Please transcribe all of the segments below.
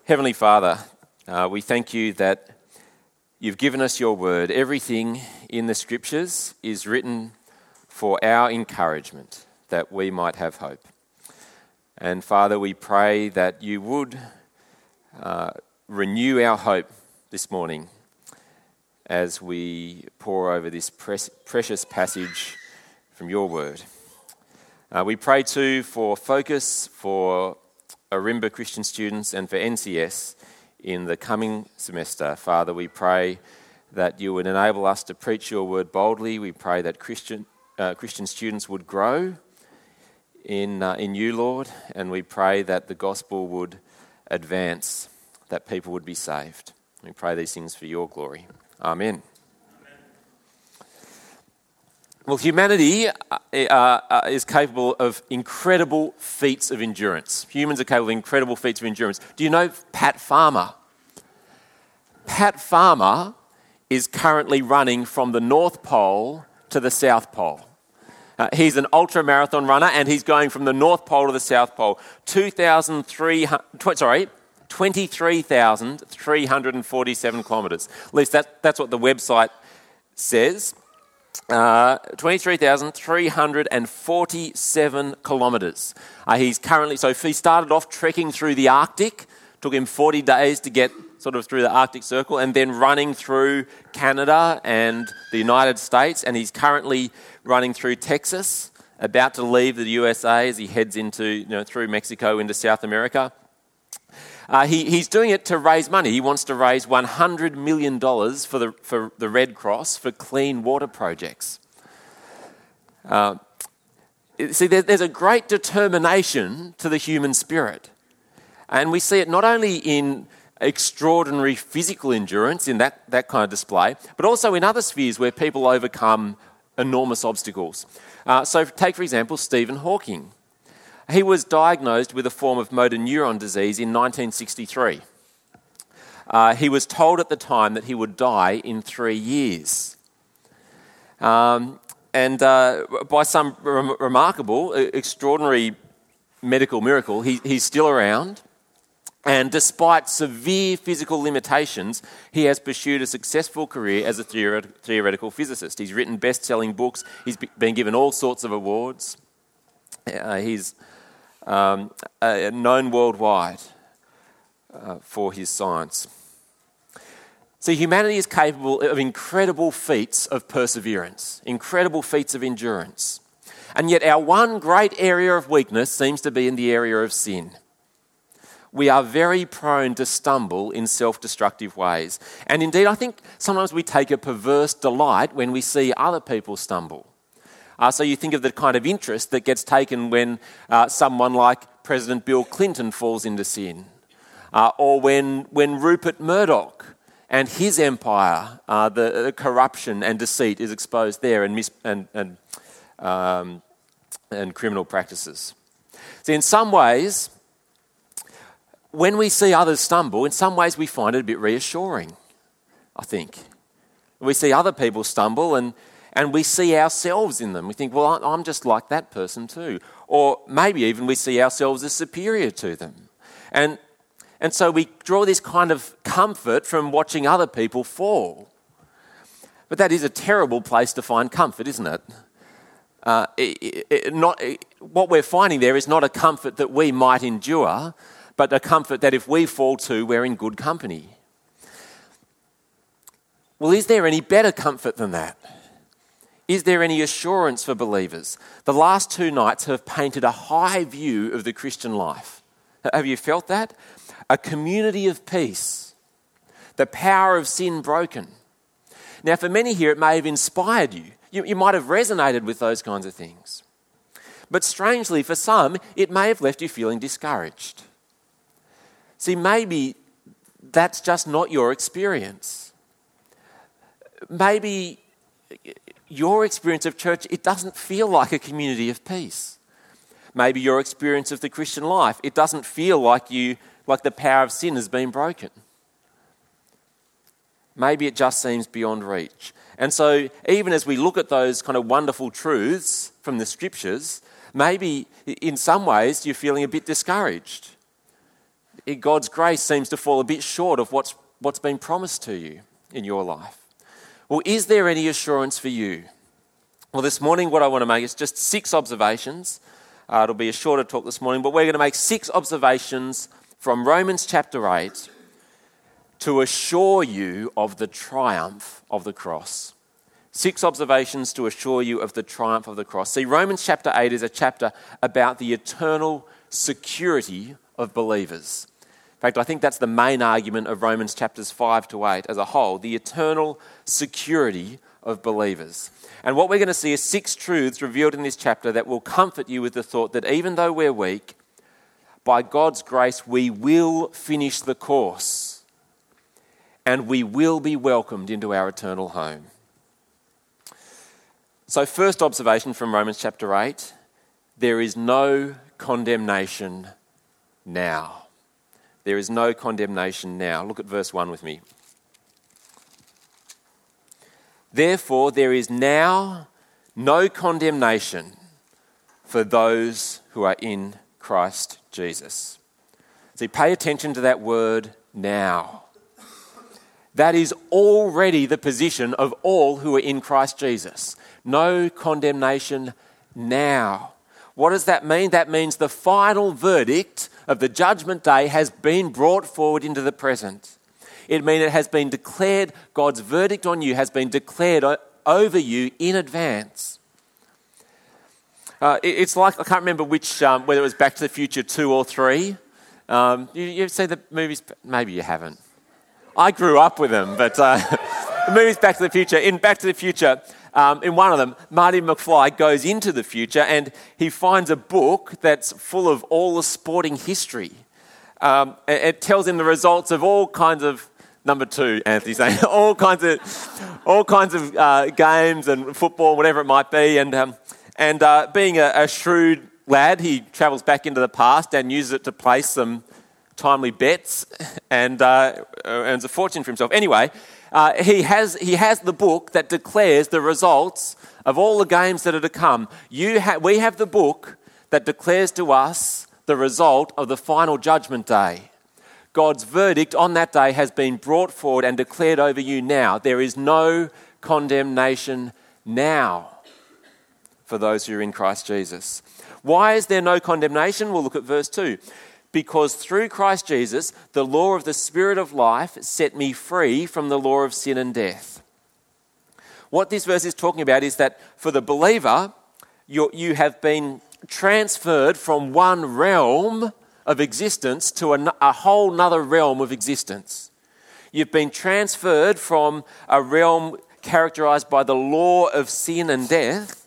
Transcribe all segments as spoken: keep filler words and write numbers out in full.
Heavenly Father, uh, we thank you that you've given us your word. Everything in the scriptures is written for our encouragement, that we might have hope. And Father, we pray that you would uh, renew our hope this morning as we pore over this pres- precious passage from your word. Uh, we pray too for focus for Ourimbah Christian students and for N C S in the coming semester. Father, we pray that you would enable us to preach your word boldly. We pray that Christian uh, Christian students would grow in uh, in you, Lord, and we pray that the gospel would advance, that people would be saved. We pray these things for your glory. Amen. Well, humanity uh, uh, is capable of incredible feats of endurance. Humans are capable of incredible feats of endurance. Do you know Pat Farmer? Pat Farmer is currently running from the North Pole to the South Pole. Uh, he's an ultra-marathon runner, and he's going from the North Pole to the South Pole. two thousand three hundred, sorry, twenty-three thousand three hundred forty-seven kilometres. At least that, that's what the website says. Uh, twenty-three thousand three hundred forty-seven kilometres. Uh, he's currently, so if he started off trekking through the Arctic, took him forty days to get sort of through the Arctic Circle, and then running through Canada and the United States, and he's currently running through Texas, about to leave the U S A as he heads into, you know, through Mexico into South America. Uh, he, he's doing it to raise money. He wants to raise one hundred million dollars for the for the Red Cross for clean water projects. Uh, see, there, there's a great determination to the human spirit. And we see it not only in extraordinary physical endurance, in that, that kind of display, but also in other spheres where people overcome enormous obstacles. Uh, so take, for example, Stephen Hawking. He was diagnosed with a form of motor neuron disease in nineteen sixty-three. Uh, he was told at the time that he would die in three years. Um, and uh, by some re- remarkable, extraordinary medical miracle, he, he's still around. And despite severe physical limitations, he has pursued a successful career as a theoret- theoretical physicist. He's written best-selling books. He's been given all sorts of awards. Uh, he's um, uh, known worldwide uh, for his science. So humanity is capable of incredible feats of perseverance, incredible feats of endurance. And yet our one great area of weakness seems to be in the area of sin. We are very prone to stumble in self-destructive ways. And indeed, I think sometimes we take a perverse delight when we see other people stumble. Uh, so you think of the kind of interest that gets taken when uh, someone like President Bill Clinton falls into sin. Uh, or when, when Rupert Murdoch and his empire, uh, the, the corruption and deceit is exposed there, and, mis- and, and, um, and criminal practices. So in some ways, when we see others stumble, in some ways we find it a bit reassuring, I think. We see other people stumble and, and we see ourselves in them. We think, well, I'm just like that person too. Or maybe even we see ourselves as superior to them. And, and so we draw this kind of comfort from watching other people fall. But that is a terrible place to find comfort, isn't it? Uh, it, it not, it, what we're finding there is not a comfort that we might endure, but a comfort that if we fall too, we're in good company. Well, is there any better comfort than that? Is there any assurance for believers? The last two nights have painted a high view of the Christian life. Have you felt that? A community of peace, the power of sin broken. Now, for many here, it may have inspired you. You, you might have resonated with those kinds of things. But strangely, for some, it may have left you feeling discouraged. See, maybe that's just not your experience. Maybe your experience of church, it doesn't feel like a community of peace. Maybe your experience of the Christian life, it doesn't feel like you, like the power of sin has been broken. Maybe it just seems beyond reach. And so even as we look at those kind of wonderful truths from the scriptures, maybe in some ways you're feeling a bit discouraged. God's grace seems to fall a bit short of what's, what's been promised to you in your life. Well, is there any assurance for you? Well, this morning what I want to make is just six observations. Uh, it'll be a shorter talk this morning, but we're going to make six observations from Romans chapter eight to assure you of the triumph of the cross. Six observations to assure you of the triumph of the cross. See, Romans chapter eight is a chapter about the eternal security of believers. In fact, I think that's the main argument of Romans chapters five to eight as a whole, the eternal security of believers. And what we're going to see is six truths revealed in this chapter that will comfort you with the thought that even though we're weak, by God's grace, we will finish the course and we will be welcomed into our eternal home. So, first observation from Romans chapter eight, there is no condemnation now. There is no condemnation now. Look at verse one with me. Therefore, there is now no condemnation for those who are in Christ Jesus. See, pay attention to that word now. That is already the position of all who are in Christ Jesus. No condemnation now. What does that mean? That means the final verdict of the judgment day has been brought forward into the present. It means it has been declared, God's verdict on you has been declared over you in advance. Uh, it, it's like, I can't remember which, um, whether it was Back to the Future two or three. Um, you, you've seen the movies? Maybe you haven't. I grew up with them, but uh, the movies Back to the Future. In Back to the Future, um, in one of them, Marty McFly goes into the future and he finds a book that's full of all the sporting history. Um, it, it tells him the results of all kinds of Number two, Anthony's saying all kinds of, all kinds of uh, games and football, whatever it might be. And um, and uh, being a, a shrewd lad, he travels back into the past and uses it to place some timely bets and uh, earns a fortune for himself. Anyway, uh, he has he has the book that declares the results of all the games that are to come. You ha- we have the book that declares to us the result of the final judgment day. God's verdict on that day has been brought forward and declared over you now. There is no condemnation now for those who are in Christ Jesus. Why is there no condemnation? We'll look at verse two. Because through Christ Jesus, the law of the Spirit of life set me free from the law of sin and death. What this verse is talking about is that for the believer, you you have been transferred from one realm of existence to a, a whole nother realm of existence. You've been transferred from a realm characterized by the law of sin and death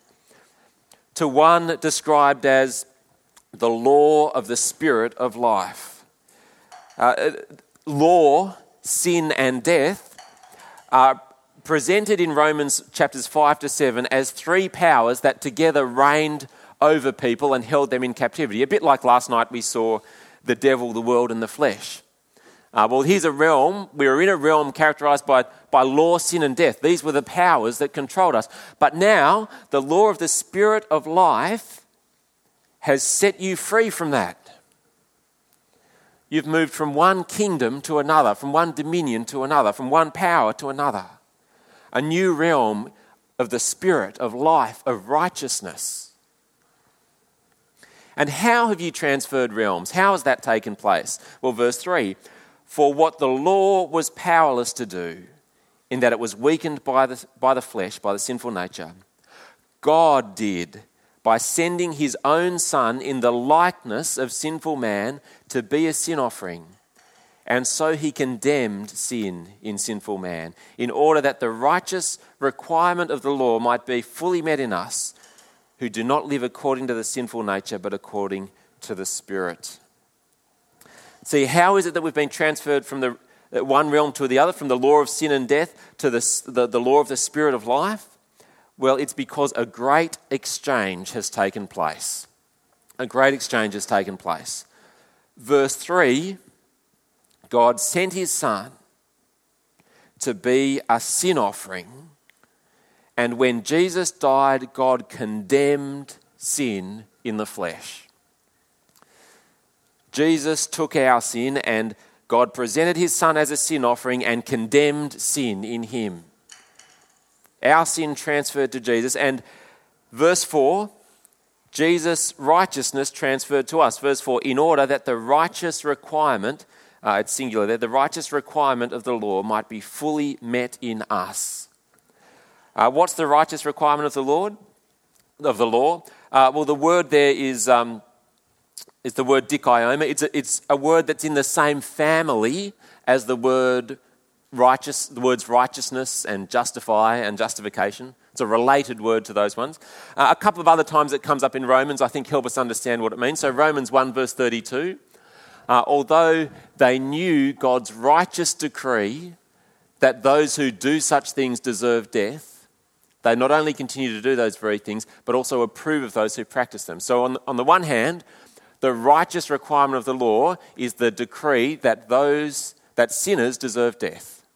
to one described as the law of the Spirit of life. Uh, law, sin and death are presented in Romans chapters five to seven as three powers that together reigned over people and held them in captivity. A bit like last night we saw the devil, the world and the flesh. Uh, well, here's a realm. We were in a realm characterized by, by law, sin and death. These were the powers that controlled us. But now the law of the Spirit of life has set you free from that. You've moved from one kingdom to another, from one dominion to another, from one power to another. A new realm of the Spirit, of life, of righteousness. And how have you transferred realms? How has that taken place? Well, verse three, for what the law was powerless to do, in that it was weakened by the, by the flesh, by the sinful nature, God did by sending his own Son in the likeness of sinful man to be a sin offering. And so he condemned sin in sinful man, in order that the righteous requirement of the law might be fully met in us, who do not live according to the sinful nature, but according to the Spirit. See, how is it that we've been transferred from the one realm to the other, from the law of sin and death to the, the, the law of the Spirit of life? Well, it's because a great exchange has taken place. A great exchange has taken place. Verse three, God sent his Son to be a sin offering. And when Jesus died, God condemned sin in the flesh. Jesus took our sin, and God presented his Son as a sin offering and condemned sin in him. Our sin transferred to Jesus, and verse four, Jesus' righteousness transferred to us. Verse four, in order that the righteous requirement, uh, it's singular there, the righteous requirement of the law might be fully met in us. Uh, what's the righteous requirement of the Lord? Of the law? Uh, well, the word there is um, is the word dikaioma. It's a, it's a word that's in the same family as the word righteous, the words righteousness and justify and justification. It's a related word to those ones. Uh, a couple of other times it comes up in Romans, I think, help us understand what it means. So Romans one verse thirty-two, uh, although they knew God's righteous decree that those who do such things deserve death, they not only continue to do those very things, but also approve of those who practice them. So on, on the one hand, the righteous requirement of the law is the decree that those, that sinners deserve death.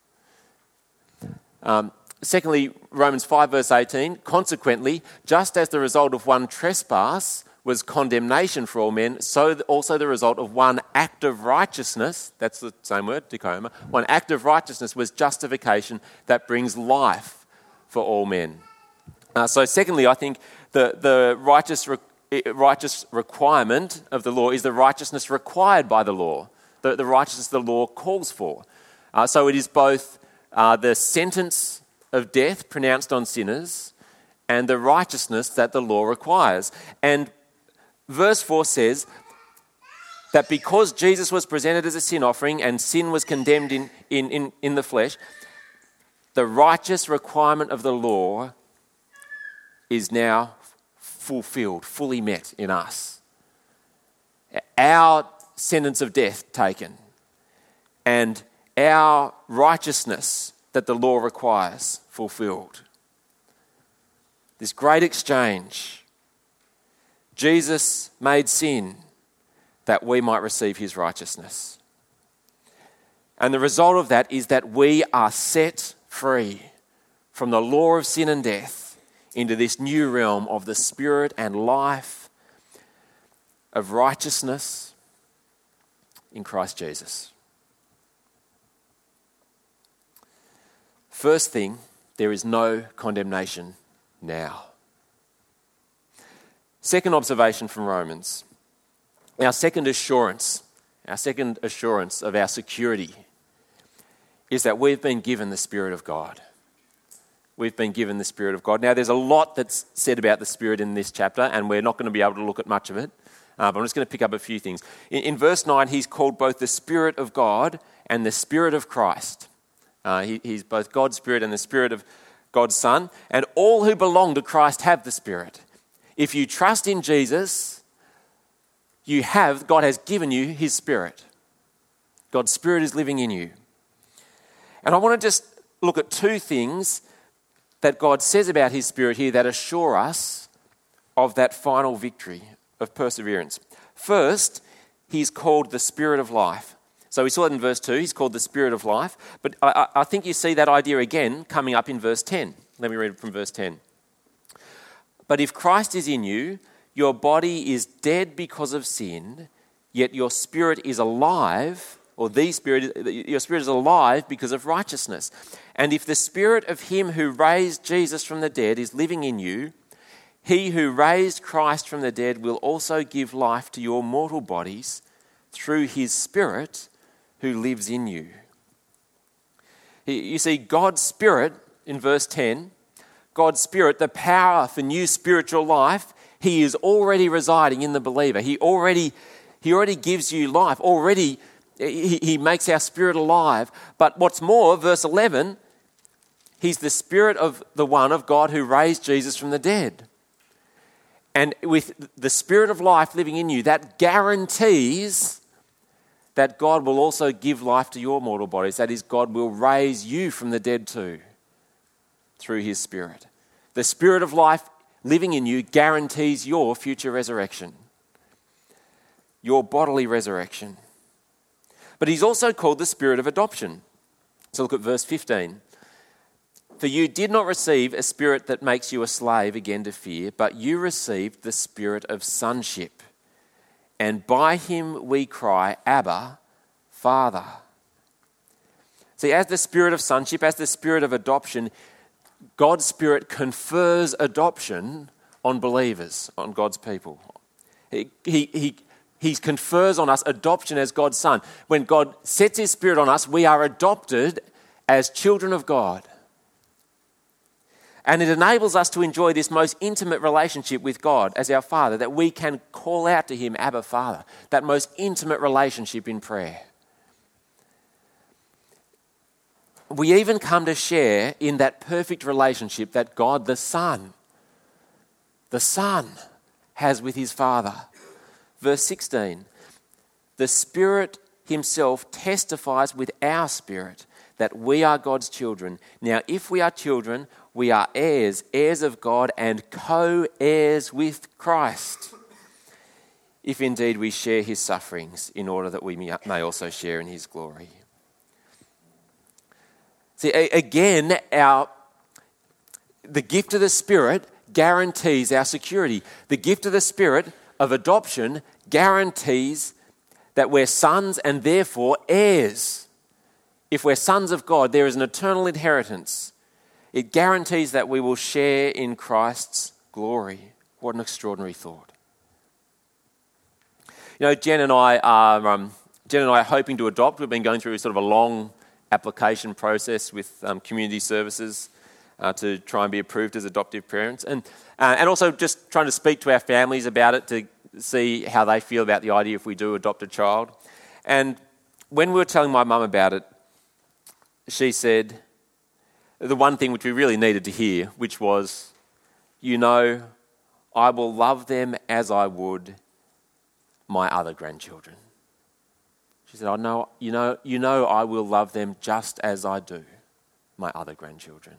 Um, secondly, Romans five verse eighteen, consequently, just as the result of one trespass was condemnation for all men, so also the result of one act of righteousness, that's the same word, dikaioma, one act of righteousness was justification that brings life for all men. Uh, so secondly, I think the, the righteous, re- righteous requirement of the law is the righteousness required by the law, the, the righteousness the law calls for. Uh, so it is both uh, the sentence of death pronounced on sinners and the righteousness that the law requires. And verse four says that because Jesus was presented as a sin offering and sin was condemned in, in, in, in the flesh, the righteous requirement of the law is now fulfilled, fully met in us. Our sentence of death taken and our righteousness that the law requires fulfilled. This great exchange. Jesus made sin that we might receive his righteousness. And the result of that is that we are set free from the law of sin and death into this new realm of the Spirit and life of righteousness in Christ Jesus. First thing, there is no condemnation now. Second observation from Romans. Our second assurance, our second assurance of our security is that we've been given the Spirit of God. We've been given the Spirit of God. Now, there's a lot that's said about the Spirit in this chapter, and we're not going to be able to look at much of it. Uh, but I'm just going to pick up a few things. In, in verse nine, he's called both the Spirit of God and the Spirit of Christ. Uh, he, he's both God's Spirit and the Spirit of God's Son. And all who belong to Christ have the Spirit. If you trust in Jesus, you have, God has given you his Spirit. God's Spirit is living in you. And I want to just look at two things that God says about his Spirit here that assure us of that final victory of perseverance. First, he's called the Spirit of life. So we saw it in verse two, he's called the Spirit of life. But I, I think you see that idea again coming up in verse ten. Let me read it from verse ten. But if Christ is in you, your body is dead because of sin, yet your spirit is alive, or the spirit, your spirit is alive because of righteousness. And if the Spirit of him who raised Jesus from the dead is living in you, he who raised Christ from the dead will also give life to your mortal bodies through his Spirit who lives in you. You see, God's Spirit, in verse ten, God's Spirit, the power for new spiritual life, he is already residing in the believer. He already, he already gives you life. Already, he, he makes our spirit alive. But what's more, verse eleven, he's the Spirit of the one of God who raised Jesus from the dead. And with the Spirit of life living in you, that guarantees that God will also give life to your mortal bodies. That is, God will raise you from the dead too, through his Spirit. The Spirit of life living in you guarantees your future resurrection, your bodily resurrection. But he's also called the Spirit of adoption. So look at verse fifteen. For you did not receive a spirit that makes you a slave again to fear, but you received the Spirit of sonship. and by him we cry, Abba, Father. See, as the spirit of sonship, as the spirit of adoption, God's Spirit confers adoption on believers, on God's people. He, he, he, he confers on us adoption as God's Son. When God sets his Spirit on us, we are adopted as children of God. And it enables us to enjoy this most intimate relationship with God as our Father, that we can call out to him, Abba, Father, that most intimate relationship in prayer. We even come to share in that perfect relationship that God the Son, the Son, has with his Father. Verse sixteen, the Spirit himself testifies with our spirit that we are God's children. Now, if we are children, we are heirs, heirs of God and co-heirs with Christ, if indeed we share his sufferings, in order that we may also share in his glory. See, again, our, the gift of the Spirit guarantees our security. The gift of the Spirit of adoption guarantees that we're sons and therefore heirs. If we're sons of God, there is an eternal inheritance. It guarantees that we will share in Christ's glory. What an extraordinary thought. You know, Jen and I are um, Jen and I are hoping to adopt. We've been going through sort of a long application process with um, community services uh, to try and be approved as adoptive parents, and uh, and also just trying to speak to our families about it to see how they feel about the idea if we do adopt a child. And when we were telling my mum about it, she said the one thing which we really needed to hear, which was, you know, I will love them as I would my other grandchildren. She said, I know, you know, you know I will love them just as I do my other grandchildren.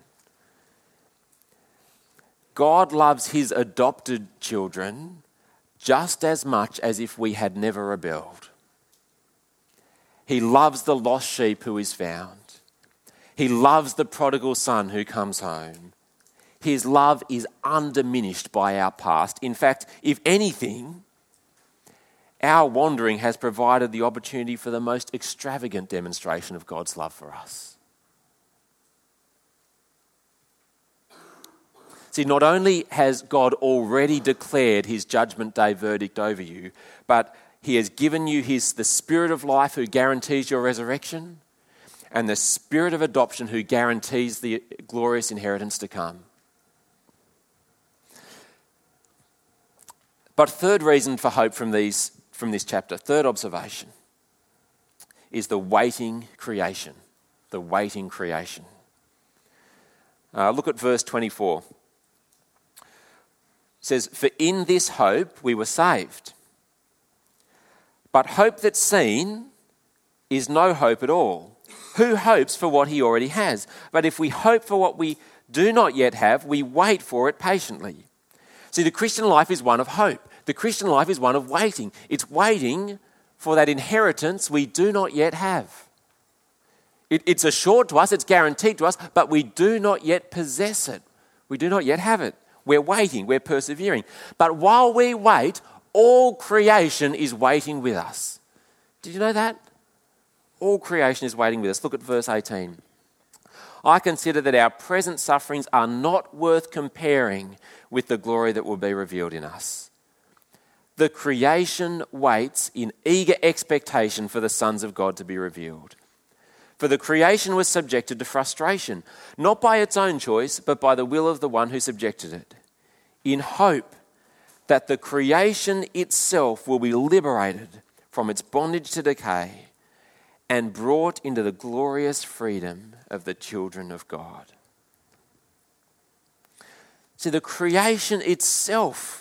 God loves his adopted children just as much as if we had never rebelled. He loves the lost sheep who is found. He loves the prodigal son who comes home. His love is undiminished by our past. In fact, if anything, our wandering has provided the opportunity for the most extravagant demonstration of God's love for us. See, not only has God already declared his judgment day verdict over you, but he has given you his the Spirit of life who guarantees your resurrection, and the Spirit of adoption who guarantees the glorious inheritance to come. But third reason for hope from these from this chapter, third observation, is the waiting creation. The waiting creation. Uh, look at verse twenty-four. It says, for in this hope we were saved. But hope that's seen is no hope at all. Who hopes for what he already has? But if we hope for what we do not yet have, we wait for it patiently. See, the Christian life is one of hope. The Christian life is one of waiting. It's waiting for that inheritance we do not yet have. It, it's assured to us, it's guaranteed to us, but we do not yet possess it. We do not yet have it. We're waiting, we're persevering. But while we wait, all creation is waiting with us. Did you know that? All creation is waiting with us. Look at verse eighteen. I consider that our present sufferings are not worth comparing with the glory that will be revealed in us. The creation waits in eager expectation for the sons of God to be revealed. For the creation was subjected to frustration, not by its own choice, but by the will of the one who subjected it, in hope that the creation itself will be liberated from its bondage to decay and brought into the glorious freedom of the children of God. See, the creation itself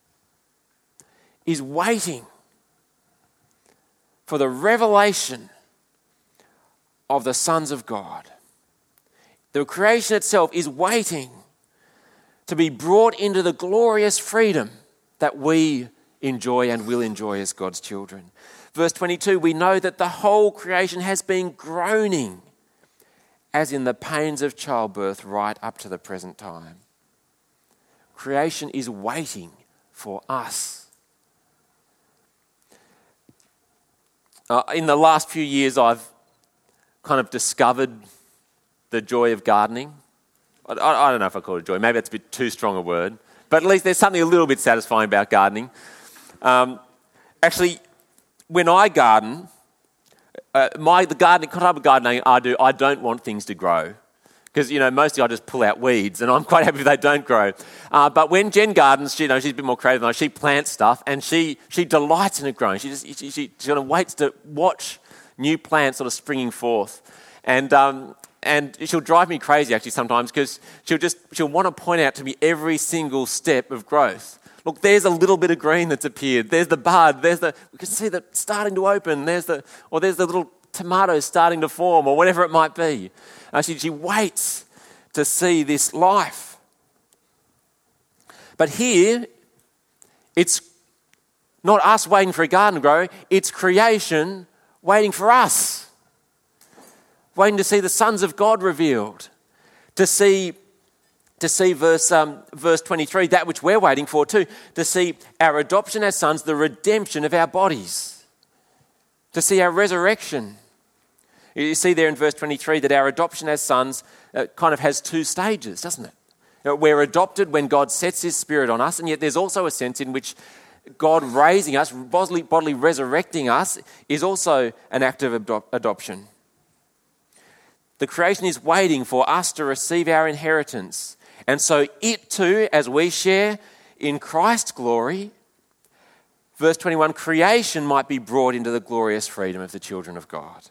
is waiting for the revelation of the sons of God. The creation itself is waiting to be brought into the glorious freedom that we enjoy and will enjoy as God's children. Verse twenty-two, we know that the whole creation has been groaning as in the pains of childbirth right up to the present time. Creation is waiting for us. Uh, in the last few years, I've kind of discovered the joy of gardening. I, I, I don't know if I call it joy. Maybe that's a bit too strong a word. But at least there's something a little bit satisfying about gardening. Um, actually, when I garden, uh, my the gardening type of gardening I do, I don't want things to grow. Because, you know, mostly I just pull out weeds and I'm quite happy if they don't grow. Uh, but when Jen gardens, she, you know, she's a bit more creative than I. She plants stuff and she she delights in it growing. She just she, she, she kind of waits to watch new plants sort of springing forth. And um, and she'll drive me crazy actually sometimes because she'll just, she'll want to point out to me every single step of growth. Look, there's a little bit of green that's appeared. There's the bud. There's the, we can see that starting to open. There's the, or there's the little tomatoes starting to form or whatever it might be. Uh, she, she waits to see this life. But here, it's not us waiting for a garden to grow, it's creation waiting for us. Waiting to see the sons of God revealed. To see, to see verse, um, verse twenty-three, that which we're waiting for too. To see our adoption as sons, the redemption of our bodies. To see our resurrection. You see there in verse twenty-three that our adoption as sons uh, kind of has two stages, doesn't it? You know, we're adopted when God sets his spirit on us, and yet there's also a sense in which God raising us, bodily, bodily resurrecting us, is also an act of adop- adoption. The creation is waiting for us to receive our inheritance. And so it too, as we share in Christ's glory, verse twenty-one, creation might be brought into the glorious freedom of the children of God.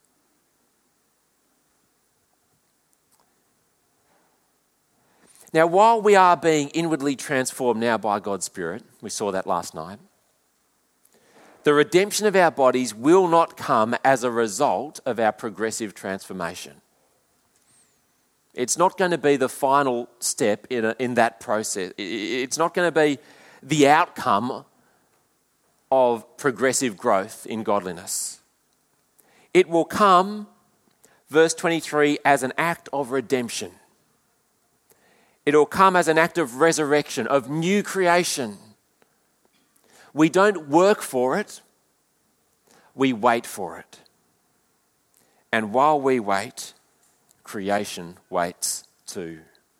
Now, while we are being inwardly transformed now by God's Spirit, we saw that last night, the redemption of our bodies will not come as a result of our progressive transformation. It's not going to be the final step in, a, in that process. It's not going to be the outcome of progressive growth in godliness. It will come, verse twenty-three, as an act of redemption. It will come as an act of resurrection, of new creation. We don't work for it, we wait for it. And while we wait, creation waits too.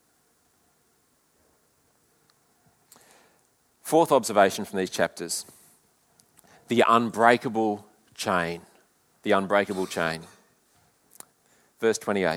Fourth observation from these chapters, the unbreakable chain. The unbreakable chain. Verse twenty-eight.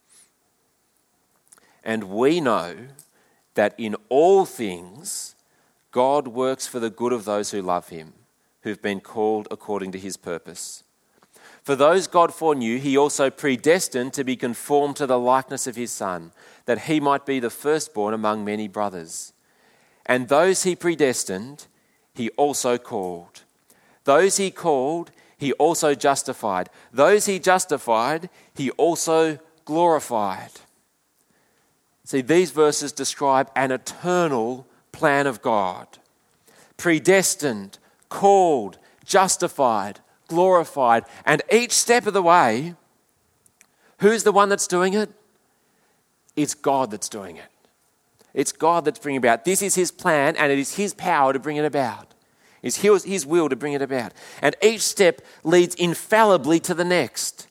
And we know that in all things God works for the good of those who love him, who've been called according to his purpose. For those God foreknew, he also predestined to be conformed to the likeness of his Son, that he might be the firstborn among many brothers. And those he predestined, he also called. Those he called, he also justified. Those he justified, he also glorified. See, these verses describe an eternal plan of God. Predestined, called, justified, glorified. And each step of the way, who's the one that's doing it? It's God that's doing it. It's God that's bringing it about. This is his plan and it is his power to bring it about. It's his, his will to bring it about. And each step leads infallibly to the next.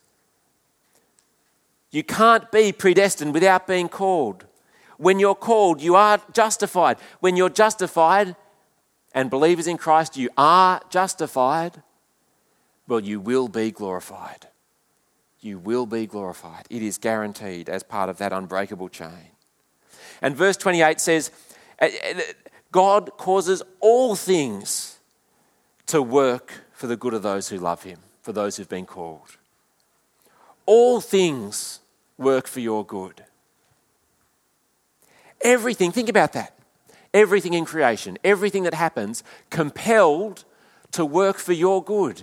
You can't be predestined without being called. When you're called, you are justified. When you're justified, and believers in Christ, you are justified, well, you will be glorified. You will be glorified. It is guaranteed as part of that unbreakable chain. And verse twenty-eight says, God causes all things to work for the good of those who love him, for those who've been called. All things work for your good. Everything, think about that. Everything in creation, everything that happens, compelled to work for your good.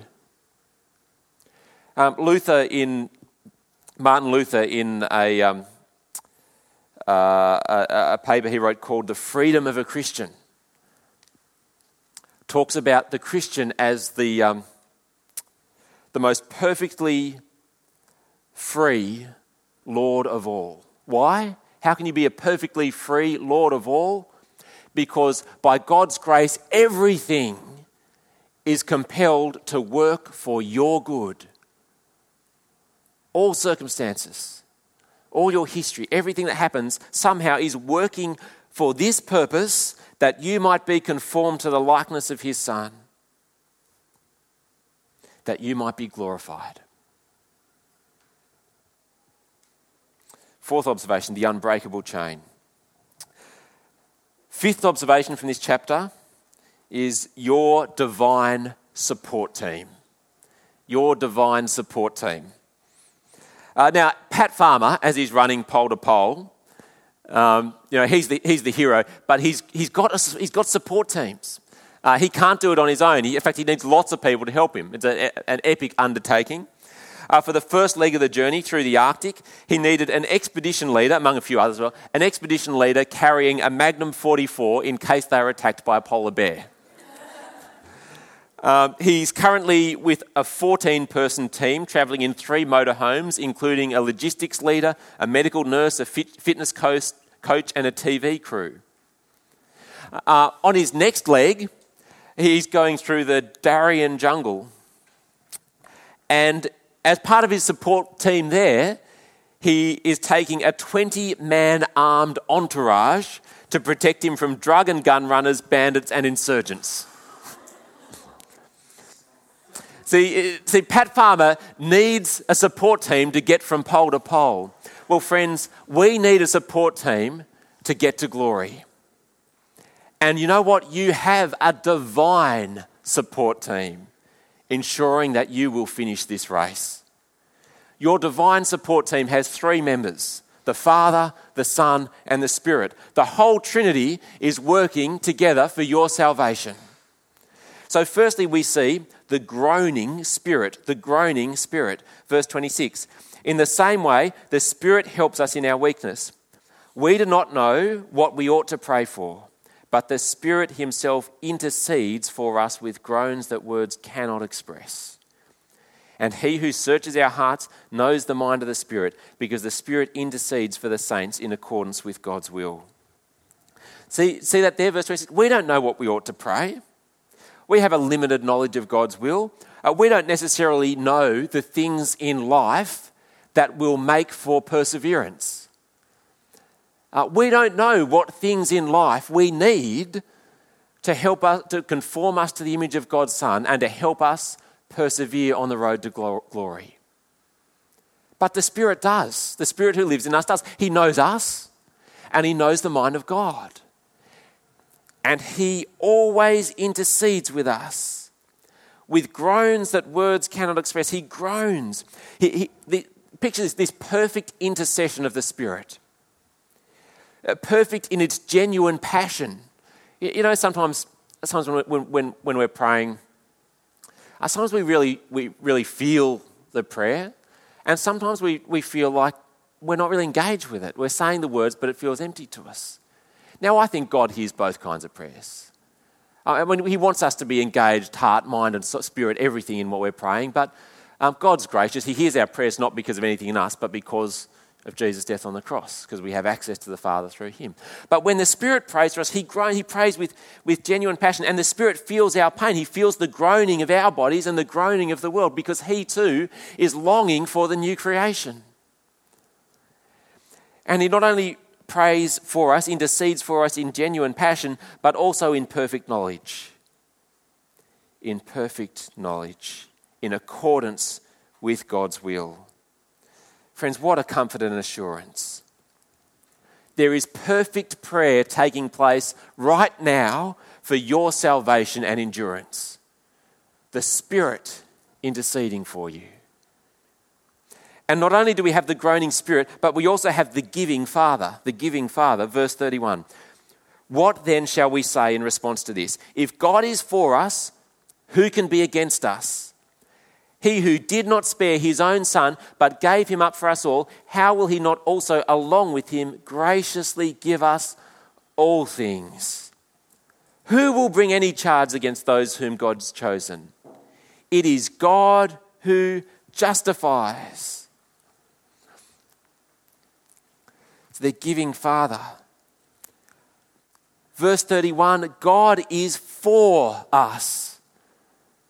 Um, Luther in, Martin Luther in a, um, uh, a, a paper he wrote called The Freedom of a Christian, talks about the Christian as the, um, the most perfectly free Lord of all. Why? How can you be a perfectly free Lord of all? Because by God's grace, everything is compelled to work for your good. All circumstances, all your history, everything that happens somehow is working for this purpose, that you might be conformed to the likeness of his Son, that you might be glorified. Fourth observation, the unbreakable chain. Fifth observation from this chapter is your divine support team. Your divine support team. Uh, now, Pat Farmer, as he's running pole to pole, um, you know, he's the he's the hero, but he's he's got a, he's got support teams. Uh, he can't do it on his own. He, in fact, he needs lots of people to help him. It's a, an epic undertaking. Uh, for the first leg of the journey through the Arctic, he needed an expedition leader, among a few others as well, an expedition leader carrying a Magnum forty-four in case they were attacked by a polar bear. Um, he's currently with a fourteen-person team travelling in three motorhomes, including a logistics leader, a medical nurse, a fit, fitness coach, coach and a T V crew. Uh, on his next leg, he's going through the Darien jungle. And as part of his support team there, he is taking a twenty-man armed entourage to protect him from drug and gun runners, bandits and insurgents. See, see, Pat Farmer needs a support team to get from pole to pole. Well, friends, we need a support team to get to glory. And you know what? You have a divine support team ensuring that you will finish this race. Your divine support team has three members: the Father, the Son, and the Spirit. The whole Trinity is working together for your salvation. So firstly, we see the groaning Spirit, the groaning Spirit. Verse twenty-six, in the same way, the Spirit helps us in our weakness. We do not know what we ought to pray for, but the Spirit himself intercedes for us with groans that words cannot express. And he who searches our hearts knows the mind of the Spirit, because the Spirit intercedes for the saints in accordance with God's will. See, see that there, verse twenty-six? We don't know what we ought to pray. We have a limited knowledge of God's will. Uh, we don't necessarily know the things in life that will make for perseverance. Uh, we don't know what things in life we need to help us, to conform us to the image of God's Son and to help us persevere on the road to glory. But the Spirit does. The Spirit who lives in us does. He knows us and he knows the mind of God. And he always intercedes with us with groans that words cannot express. He groans. He, he, the, picture this, this perfect intercession of the Spirit. Uh, perfect in its genuine passion. You, you know, sometimes, sometimes when, when, when we're praying, uh, sometimes we really, we really feel the prayer, and sometimes we, we feel like we're not really engaged with it. We're saying the words, but it feels empty to us. Now, I think God hears both kinds of prayers. I mean, he wants us to be engaged, heart, mind and spirit, everything in what we're praying. But um, God's gracious. He hears our prayers not because of anything in us, but because of Jesus' death on the cross, because we have access to the Father through him. But when the Spirit prays for us, he, groan, he prays with, with genuine passion, and the Spirit feels our pain. He feels the groaning of our bodies and the groaning of the world, because he too is longing for the new creation. And he not only prays for us, intercedes for us in genuine passion, but also in perfect knowledge. In perfect knowledge, in accordance with God's will. Friends, what a comfort and assurance. There is perfect prayer taking place right now for your salvation and endurance. The Spirit interceding for you. And not only do we have the groaning Spirit, but we also have the giving Father, the giving Father. Verse thirty-one. What then shall we say in response to this? If God is for us, who can be against us? He who did not spare his own Son, but gave him up for us all, how will he not also, along with him, graciously give us all things? Who will bring any charge against those whom God's chosen? It is God who justifies. The giving Father. Verse thirty-one, God is for us.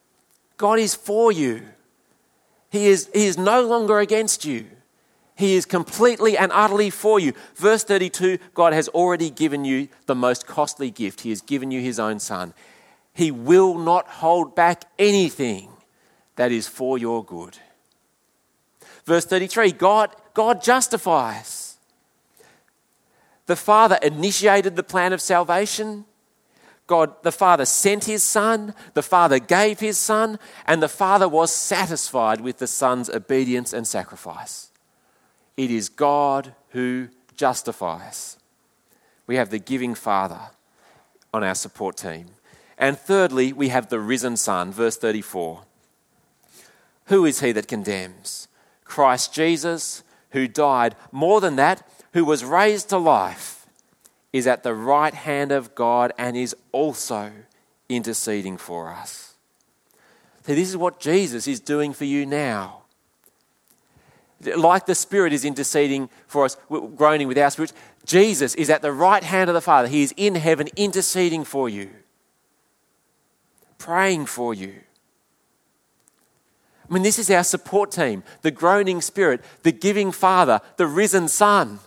God is for you. He is, he is no longer against you. He is completely and utterly for you. Verse thirty-two, God has already given you the most costly gift. He has given you his own Son. He will not hold back anything that is for your good. Verse thirty-three, God, God justifies. The Father initiated the plan of salvation. God, the Father sent his Son, the Father gave his Son, and the Father was satisfied with the Son's obedience and sacrifice. It is God who justifies. We have the giving Father on our support team. And thirdly, we have the risen Son, verse thirty-four. Who is he that condemns? Christ Jesus, who died. More than that, who was raised to life, is at the right hand of God and is also interceding for us. See, this is what Jesus is doing for you now. Like the Spirit is interceding for us, groaning with our spirits, Jesus is at the right hand of the Father. He is in heaven interceding for you, praying for you. I mean, this is our support team, the groaning Spirit, the giving Father, the risen Son.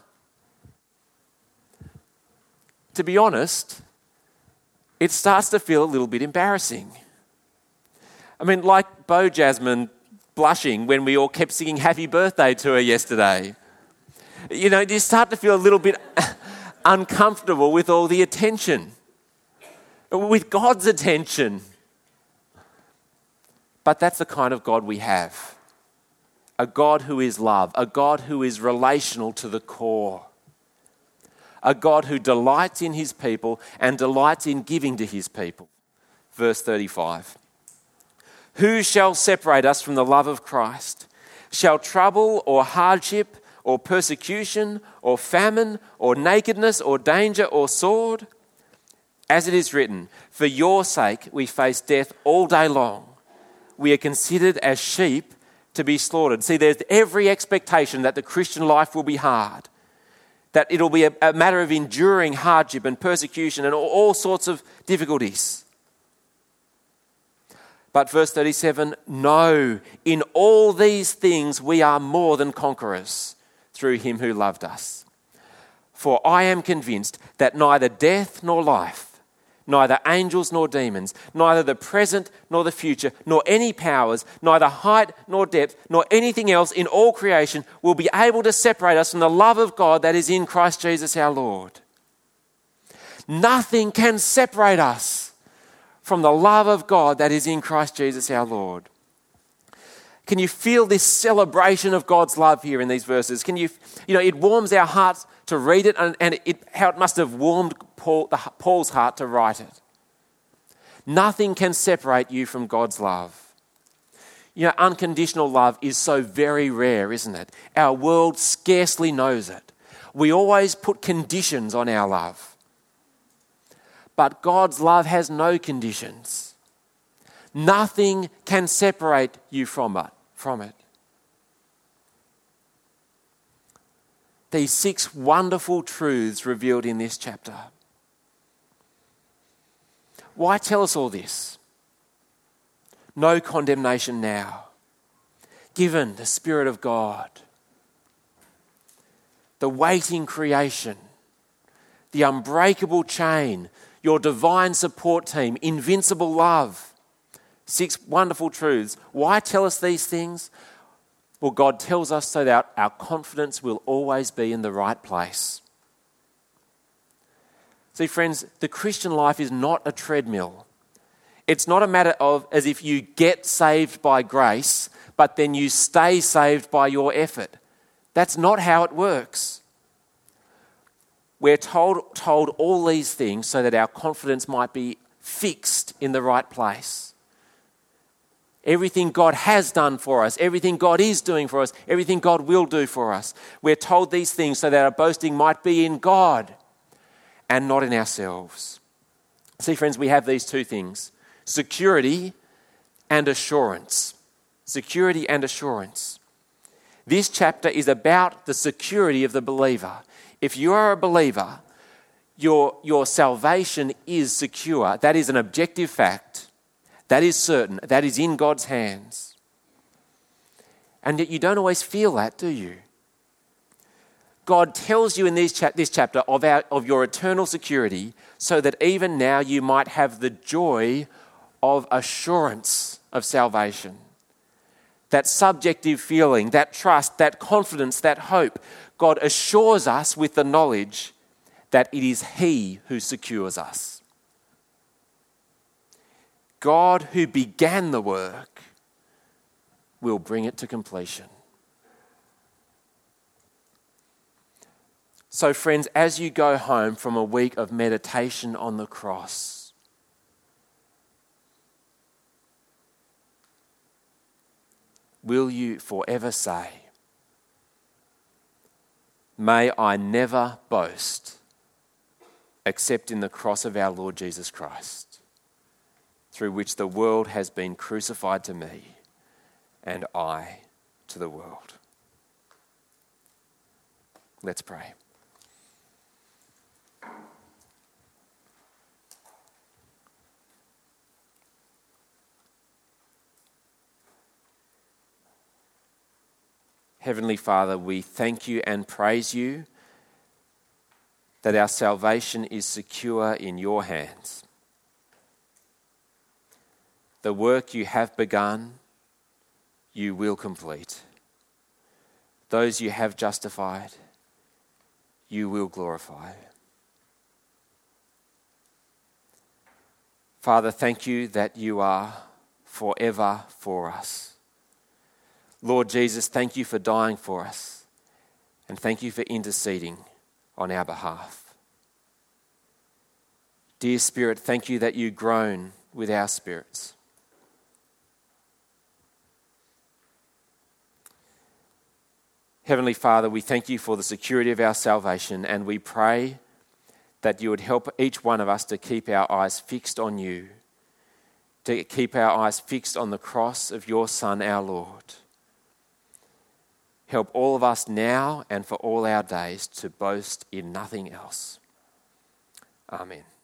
To be honest, it starts to feel a little bit embarrassing. I mean, like Bo Jasmine blushing when we all kept singing happy birthday to her yesterday. You know, you start to feel a little bit uncomfortable with all the attention, with God's attention. But that's the kind of God we have. A God who is love, a God who is relational to the core, a God who delights in his people and delights in giving to his people. Verse thirty-five. Who shall separate us from the love of Christ? Shall trouble or hardship or persecution or famine or nakedness or danger or sword? As it is written, for your sake we face death all day long. We are considered as sheep to be slaughtered. See, there's every expectation that the Christian life will be hard, that it'll be a, a matter of enduring hardship and persecution and all, all sorts of difficulties. But verse thirty-seven, no, in all these things we are more than conquerors through him who loved us. For I am convinced that neither death nor life, neither angels nor demons, neither the present nor the future, nor any powers, neither height nor depth, nor anything else in all creation will be able to separate us from the love of God that is in Christ Jesus our Lord. Nothing can separate us from the love of God that is in Christ Jesus our Lord. Can you feel this celebration of God's love here in these verses? Can you, you know, it warms our hearts to read it, and, and it, how it must have warmed Paul, the, Paul's heart to write it. Nothing can separate you from God's love. You know, unconditional love is so very rare, isn't it? Our world scarcely knows it. We always put conditions on our love. But God's love has no conditions. Nothing can separate you from it. From it. These six wonderful truths revealed in this chapter. Why tell us all this? No condemnation now, given the Spirit of God, the waiting creation, the unbreakable chain, your divine support team, invincible love. Six wonderful truths. Why tell us these things? Well, God tells us so that our confidence will always be in the right place. See, friends, the Christian life is not a treadmill. It's not a matter of as if you get saved by grace, but then you stay saved by your effort. That's not how it works. We're told, told all these things so that our confidence might be fixed in the right place. Everything God has done for us, everything God is doing for us, everything God will do for us. We're told these things so that our boasting might be in God and not in ourselves. See, friends, we have these two things, security and assurance. Security and assurance. This chapter is about the security of the believer. If you are a believer, your, your salvation is secure. That is an objective fact. That is certain. That is in God's hands. And yet you don't always feel that, do you? God tells you in these chap- this chapter of, our, of your eternal security so that even now you might have the joy of assurance of salvation. That subjective feeling, that trust, that confidence, that hope. God assures us with the knowledge that it is He who secures us. God who began the work will bring it to completion. So friends, as you go home from a week of meditation on the cross, will you forever say, "May I never boast except in the cross of our Lord Jesus Christ, through which the world has been crucified to me and I to the world." Let's pray. Heavenly Father, we thank you and praise you that our salvation is secure in your hands. The work you have begun, you will complete. Those you have justified, you will glorify. Father, thank you that you are forever for us. Lord Jesus, thank you for dying for us, and thank you for interceding on our behalf. Dear Spirit, thank you that you groan with our spirits. Heavenly Father, we thank you for the security of our salvation, and we pray that you would help each one of us to keep our eyes fixed on you, to keep our eyes fixed on the cross of your Son, our Lord. Help all of us now and for all our days to boast in nothing else. Amen.